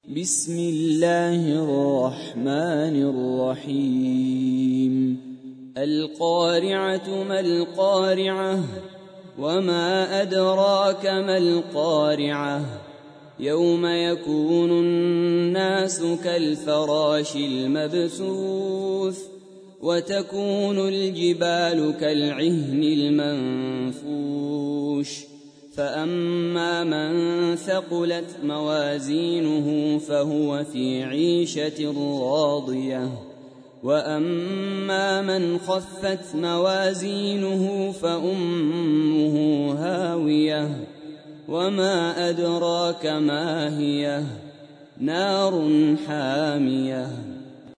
بسم الله الرحمن الرحيم القارعة ما القارعة وما أدراك ما القارعة يوم يكون الناس كالفراش المبثوث وتكون الجبال كالعهن المنفوش فأما من ثقلت موازينه فهو في عيشة راضية وأما من خفت موازينه فأمه هاوية وما أدراك ما هي نار حامية